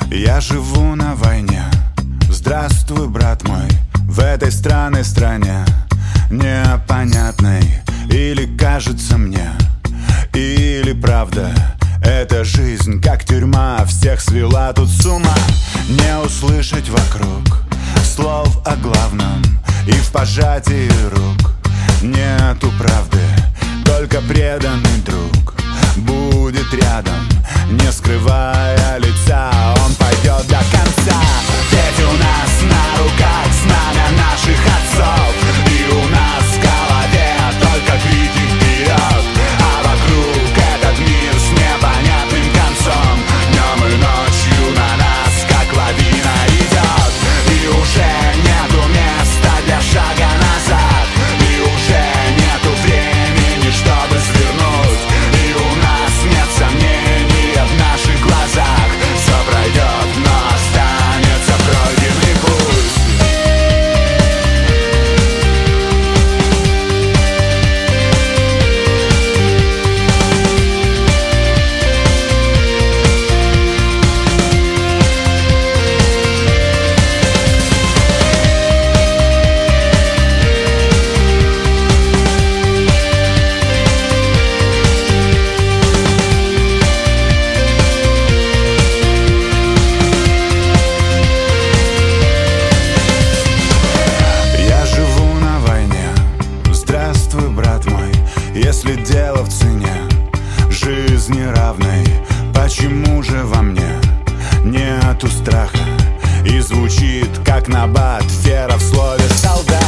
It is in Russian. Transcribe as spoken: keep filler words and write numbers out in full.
Я живу на войне. Здравствуй, брат мой, в этой странной стране, непонятной, или кажется мне, или правда. Эта жизнь, как тюрьма, всех свела тут с ума. Не услышать вокруг слов о главном, и в пожатии рук нету правды. Только преданный друг будет рядом, не скрывая лица, он пойдет до конца. Ведь у нас на руках знамя наших отцов, и у нас в голове только крики вперед, а вокруг этот мир с непонятным концом. Днем и ночью на нас, как лавина, идет, и уже нету места для шага назад, и уже нету времени, чтобы свернуть, и у нас нет сомнений в наших глазах. Все пройдет, но останется пройденный путь. Если дело в цене жизни равной, почему же во мне нету страха? И звучит как набат фера в слове солдат.